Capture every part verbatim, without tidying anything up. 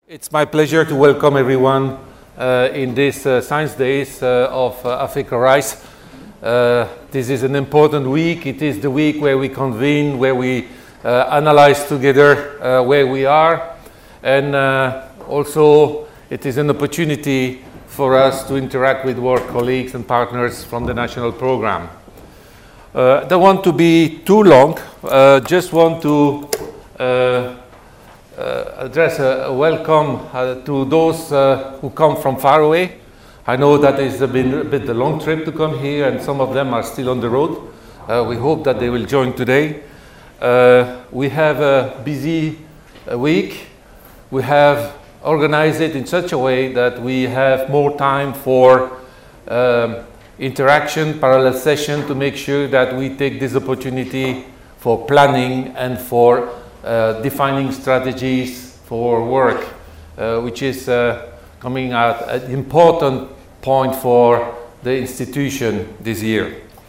It's my pleasure to welcome everyone uh, in this uh, Science Days uh, of uh, Africa Rise. Uh, this is an important week. It is the week where we convene, where we uh, analyze together uh, where we are, and uh, also it is an opportunity for us to interact with our colleagues and partners from the national program. Uh, I don't want to be too long, uh, just want to uh, Uh, address a, a welcome uh, to those uh, who come from far away. I know that it's been a bit a long trip to come here, and some of them are still on the road. Uh, we hope that they will join today. Uh, we have a busy uh, week. We have organized it in such a way that we have more time for um, interaction, parallel session, to make sure that we take this opportunity for planning and for Uh, defining strategies for work, uh, which is uh, coming at an important point for the institution this year.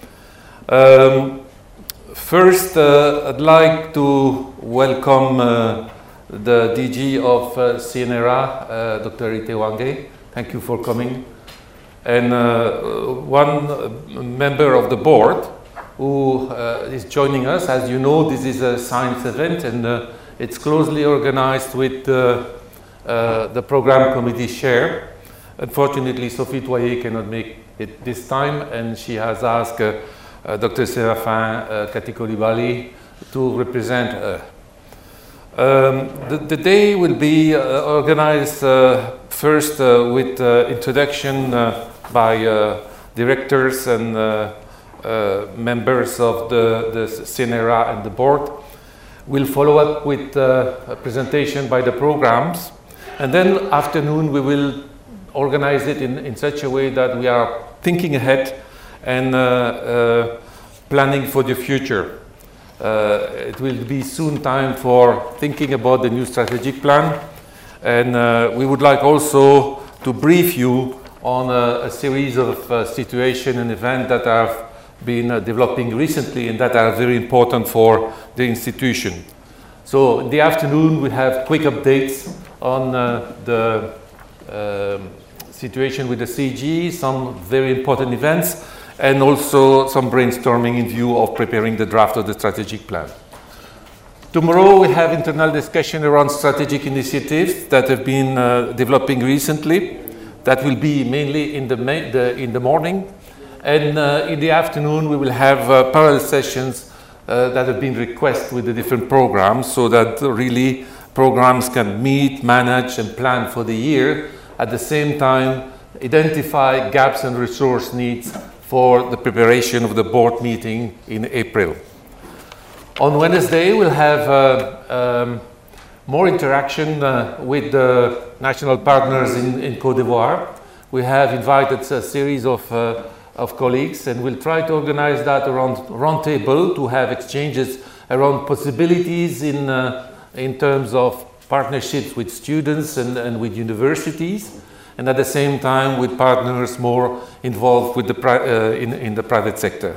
Um, first, uh, I'd like to welcome uh, the D G of uh, C N R A, uh, Doctor Ite Wange. Thank you for coming. And uh, one member of the board who uh, is joining us. As you know, this is a science event, and uh, it's closely organized with uh, uh, the program committee chair. Unfortunately, Sophie Toyer cannot make it this time, and she has asked uh, uh, Doctor Séraphin uh, Kati-Coulibaly to represent her. Um, the, the day will be uh, organized uh, first uh, with uh, introduction uh, by uh, directors and uh, Uh, members of the, the C N R A and the board. We'll follow up with uh, a presentation by the programs, and then afternoon we will organize it in, in such a way that we are thinking ahead and uh, uh, planning for the future. Uh, it will be soon time for thinking about the new strategic plan, and uh, we would like also to brief you on a, a series of uh, situations and events that have been uh, developing recently and that are very important for the institution. So in the afternoon we have quick updates on uh, the uh, situation with the C G, some very important events, and also some brainstorming in view of preparing the draft of the strategic plan. Tomorrow we have internal discussion around strategic initiatives that have been uh, developing recently. That will be mainly in the, ma the, in the morning. And uh, in the afternoon, we will have uh, parallel sessions uh, that have been requested with the different programs, so that really programs can meet, manage, and plan for the year. At the same time, identify gaps and resource needs for the preparation of the board meeting in April. On Wednesday, we'll have uh, um, more interaction uh, with the national partners in, in Côte d'Ivoire. We have invited a series of uh, of colleagues, and we'll try to organize that around roundtable to have exchanges around possibilities in, uh, in terms of partnerships with students and, and with universities, and at the same time with partners more involved with the pri uh, in, in the private sector.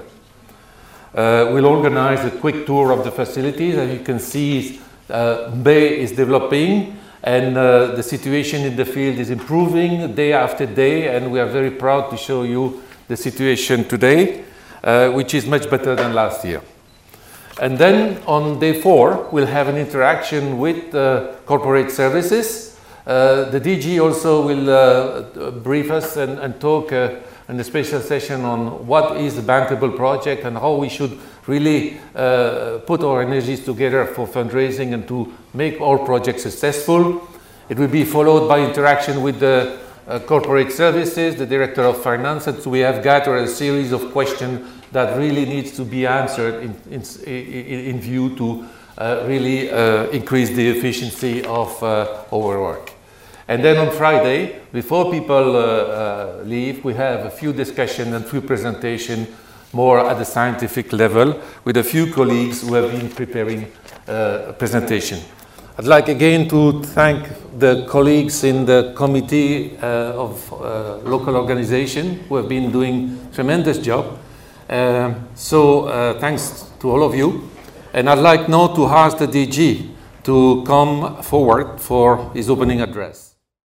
Uh, we'll organize a quick tour of the facilities. As you can see, uh, Bay is developing, and uh, the situation in the field is improving day after day, and we are very proud to show you the situation today, uh, which is much better than last year. And then on day four, we'll have an interaction with uh, corporate services. Uh, the D G also will uh, brief us and, and talk uh, in a special session on what is the bankable project and how we should really uh, put our energies together for fundraising and to make our projects successful. It will be followed by interaction with the Uh, corporate services, the director of finance, and so we have gathered a series of questions that really needs to be answered in, in, in view to uh, really uh, increase the efficiency of uh, our work. And then on Friday, before people uh, uh, leave, we have a few discussions and few presentations more at the scientific level with a few colleagues who have been preparing uh, a presentation. I'd like again to thank the colleagues in the committee uh, of uh, local organization who have been doing tremendous job. Uh, so uh, thanks to all of you. And I'd like now to ask the D G to come forward for his opening address.